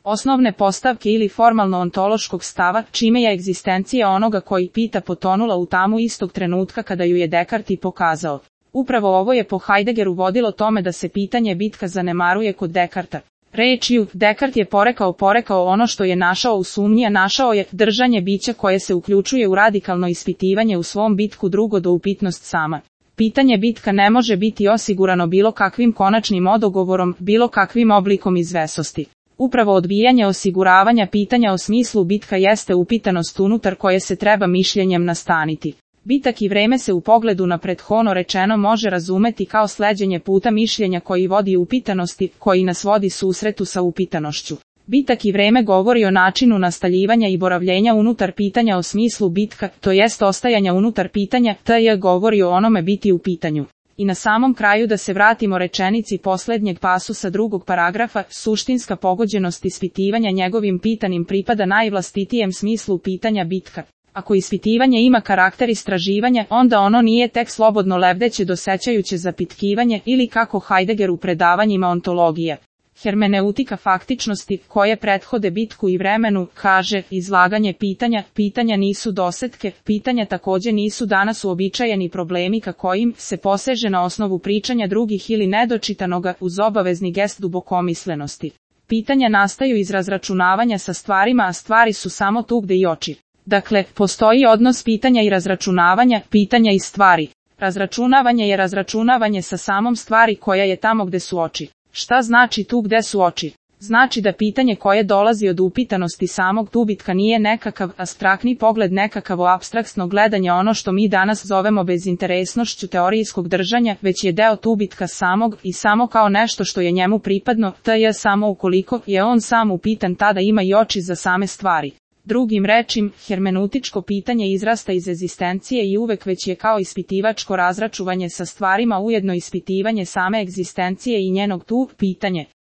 osnovne postavke ili formalno-ontološkog stava, čime je egzistencija onoga koji pita potonula u tamu istog trenutka kada ju je Descartes i pokazao. Upravo ovo je po Heideggeru vodilo tome da se pitanje bitka zanemaruje kod Descartesa. Rečju, Descartes je porekao ono što je našao u sumnji, a našao je držanje bića koje se uključuje u radikalno ispitivanje u svom bitku drugo do upitnost sama. Pitanje bitka ne može biti osigurano bilo kakvim konačnim odogovorom, bilo kakvim oblikom izvesosti. Upravo odbijanje osiguravanja pitanja o smislu bitka jeste upitanost unutar koje se treba mišljenjem nastaniti. Bitak i vreme se u pogledu na prethodno rečeno može razumeti kao sleđenje puta mišljenja koji vodi upitanosti, koji nas vodi susretu sa upitanošću. Bitak i vreme govori o načinu nastaljivanja i boravljenja unutar pitanja o smislu bitka, to jest ostajanja unutar pitanja, t.j. govori o onome biti u pitanju. I na samom kraju da se vratimo rečenici posljednjeg pasusa drugog paragrafa, suštinska pogođenost ispitivanja njegovim pitanim pripada najvlastitijem smislu pitanja bitka. Ako ispitivanje ima karakter istraživanja, onda ono nije tek slobodno lebdeće dosećajuće zapitkivanje ili kako Heidegger u predavanjima ontologije. Hermeneutika faktičnosti, koje prethode bitku i vremenu, kaže, izlaganje pitanja nisu dosetke, pitanja također nisu danas uobičajeni problemi ka kojim se poseže na osnovu pričanja drugih ili nedočitanoga uz obavezni gest dubokomislenosti. Pitanja nastaju iz razračunavanja sa stvarima, a stvari su samo tu gde i oči. Dakle, postoji odnos pitanja i razračunavanja, pitanja i stvari. Razračunavanje je razračunavanje sa samom stvari koja je tamo gde su oči. Šta znači tu gde su oči? Znači da pitanje koje dolazi od upitanosti samog tubitka nije nekakav apstraktni pogled, nekakavo apstraktno gledanje, ono što mi danas zovemo bezinteresnošću teorijskog držanja, već je deo tubitka samog i samo kao nešto što je njemu pripadno, t.j. samo ukoliko je on sam upitan, tada ima i oči za same stvari. Drugim rečim, hermeneutičko pitanje izrasta iz egzistencije i uvek već je kao ispitivačko razračuvanje sa stvarima ujedno ispitivanje same egzistencije i njenog tu pitanje.